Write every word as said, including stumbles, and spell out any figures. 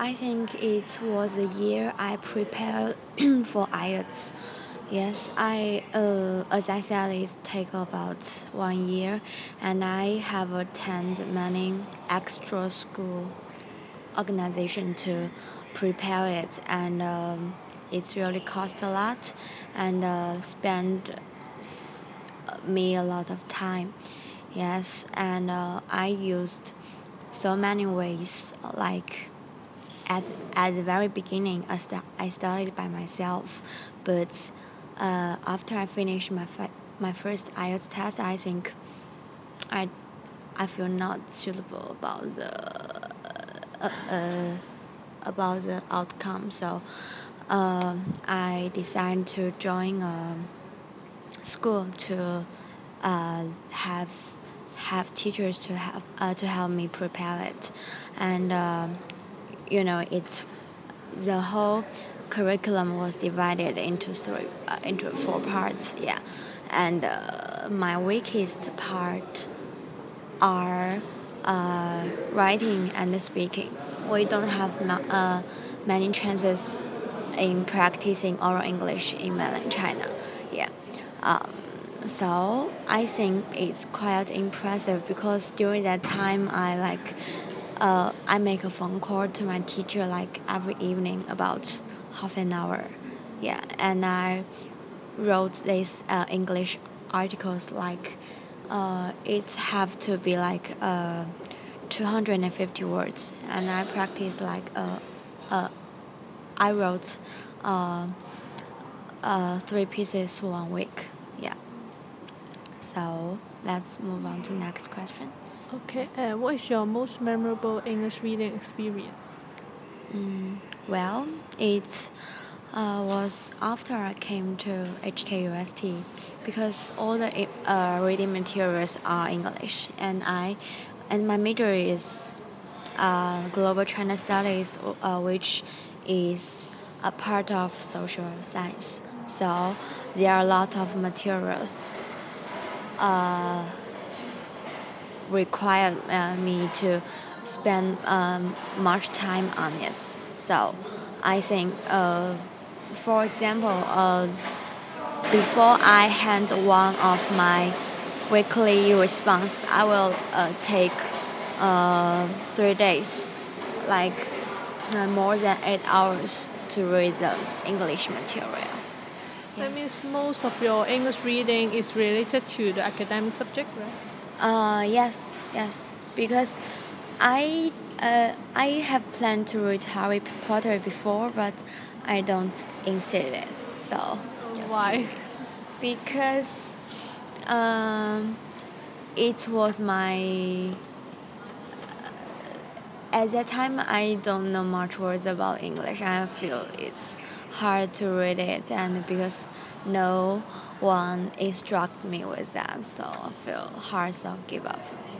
I think it was the year I prepared for I E L T S. Yes, I uh, as I said, it take about one year, and I have attended many extra school organization to prepare it, and um, it's really cost a lot, and uh, spend me a lot of time. Yes, and uh, I used so many ways, like at at the very beginning, I, st- I studied by myself, but uh, after I finished my fi- my first I E L T S test, I think I I feel not suitable about the uh, uh, about the outcome. So uh, I decided to join a school to uh, have have teachers to help uh, to help me prepare it, and uh, you know it the whole curriculum was divided into three uh, into four parts. Yeah, and uh, my weakest part are uh, writing and speaking. We don't have not, uh, many chances in practicing oral English in mainland China. Yeah. Um, so I think it's quite impressive because during that time I like uh, I make a phone call to my teacher like every evening about half an hour. Yeah, and I wrote these uh, English articles like uh, it have to be like uh, two hundred fifty words, and I practice like uh, uh, I wrote uh, uh, three pieces one week. Yeah. So let's move on to next question. Okay, uh, what is your most memorable English reading experience? Mm, well, it uh, was after I came to H K U S T because all the uh, reading materials are English, and I and my major is uh, global China studies, uh, which is a part of social science. So there are a lot of materials uh, require uh, me to spend um, much time on it. So I think, uh, for example, uh, before I hand one of my weekly response, I will uh, take uh, three days, like uh, more than eight hours to read the English material. That means most of your English reading is related to the academic subject, right? Uh, yes, yes, because I uh, I have planned to read Harry Potter before, but I don't instead it. So just Why? because um, it was my at that time I don't know much words about English. I feel it's hard to read it, and because no one instruct me with that, so I feel hard, so give up.